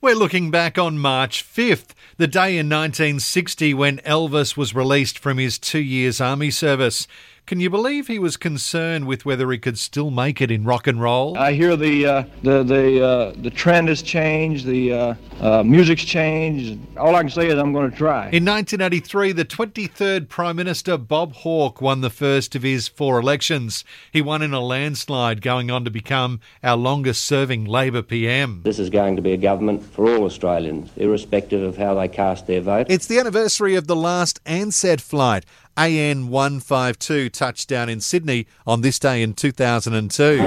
We're looking back on March 5th, the day in 1960 when Elvis was released from his 2 years army service. Can you believe he was concerned with whether he could still make it in rock and roll? I hear the trend has changed, the music's changed. All I can say is I'm going to try. In 1983, the 23rd Prime Minister Bob Hawke won the first of his 4 elections. He won in a landslide, going on to become our longest-serving Labor PM. This is going to be a government for all Australians, irrespective of how they cast their vote. It's the anniversary of the last Ansett flight. AN 152 touched down in Sydney on this day in 2002. We hope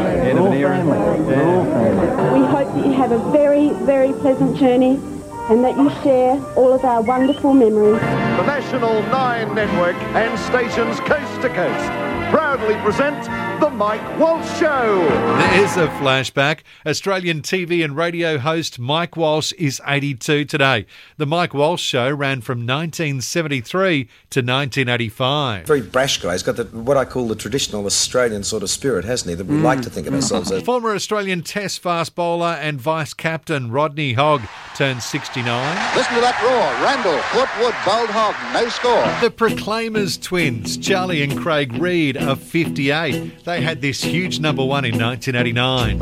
that you have a very, very pleasant journey and that you share all of our wonderful memories. The National 9 Network and stations coast to coast proudly present The Mike Walsh Show. There's a flashback. Australian TV and radio host Mike Walsh is 82 today. The Mike Walsh Show ran from 1973 to 1985. Very brash guy. He's got what I call the traditional Australian sort of spirit, hasn't he? That we like to think of ourselves as. Former Australian Test fast bowler and vice-captain Rodney Hogg turned 69. Listen to that roar. Randall, Footwood, bowled Hogg, no score. The Proclaimers twins, Charlie and Craig Reid, are 58. They had this huge number one in 1989.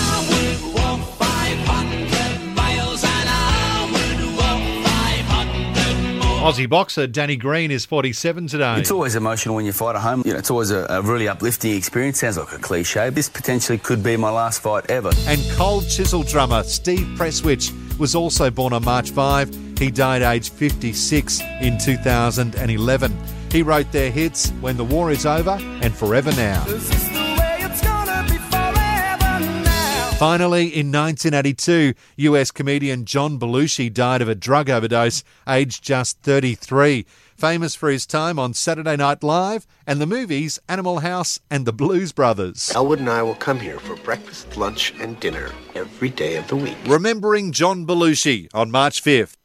Aussie boxer Danny Green is 47 today. It's always emotional when you fight at home. You know, it's always a really uplifting experience. Sounds like a cliche. This potentially could be my last fight ever. And Cold Chisel drummer Steve Presswich was also born on March 5. He died aged 56 in 2011. He wrote their hits When the War Is Over and Forever Now. Finally, in 1982, US comedian John Belushi died of a drug overdose, aged just 33. Famous for his time on Saturday Night Live and the movies Animal House and The Blues Brothers. Elwood and I will come here for breakfast, lunch and dinner every day of the week. Remembering John Belushi on March 5th.